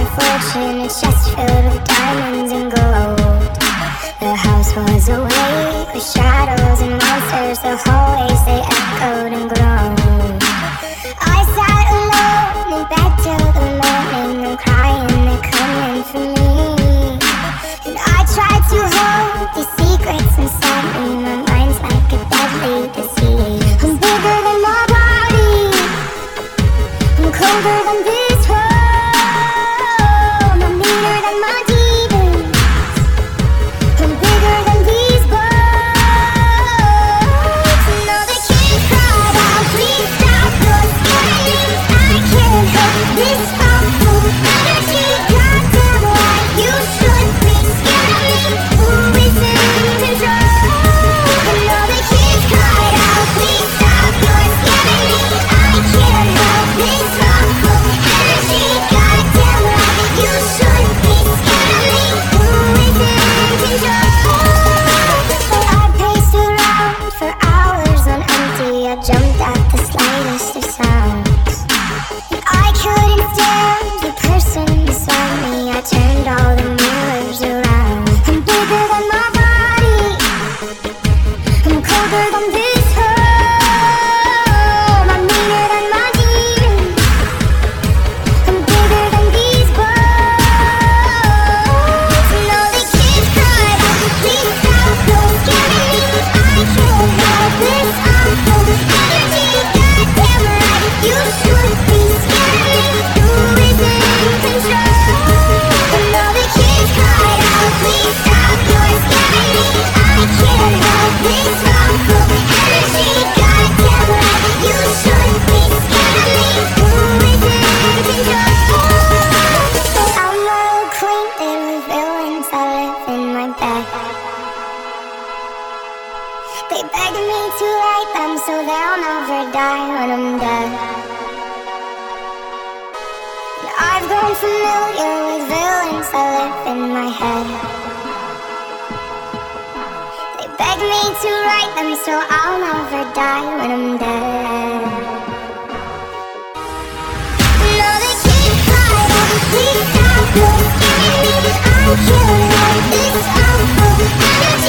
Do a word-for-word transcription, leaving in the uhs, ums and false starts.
fortune, a chest filled with diamonds and gold. The house was awake with shadows and monsters. The hallways, they echoed and groaned. I sat alone in bed till the morning. I'm crying, they're coming for me. And I tried to hold these secrets inside me. My mind's like a deadly disease. I'm bigger than my body, I'm colder than this world. I'm meaner than my demons, I'm bigger than these birds. And all the kids cried out, please stop your screaming. I can't help this awful energy. Goddamn right, you should be scared of me. Who is in control? And all the kids cried out, please stop your scaring me. I can't help this awful energy. Goddamn right, you should be scared of me. Who is in control? I paced around for hours on empty. I jumped at the slightest of sounds. I couldn't stand the person beside me. I turned all the mirrors around. I'm bigger than my body, I'm colder than this world. I'm meaner than my demons, I'm bigger than these birds. And all the kids cried out, please stop your scaring me. I can't help this awful energy. Goddamn right, you should be scared of me. Who is in control? And all the kids cried out, please stop your scaring me. I can't help this awful energy. Goddamn right, you should be scared of me. Who is in control? I'm well acquainted with villains that live in my bed. They beg me to write them so they'll never die when I'm dead. And I've grown familiar with villains that live in my head. They beg me to write them so I'll never die when I'm dead. And all the kids cried out, please stop your scaring me. I can't let this awful energy.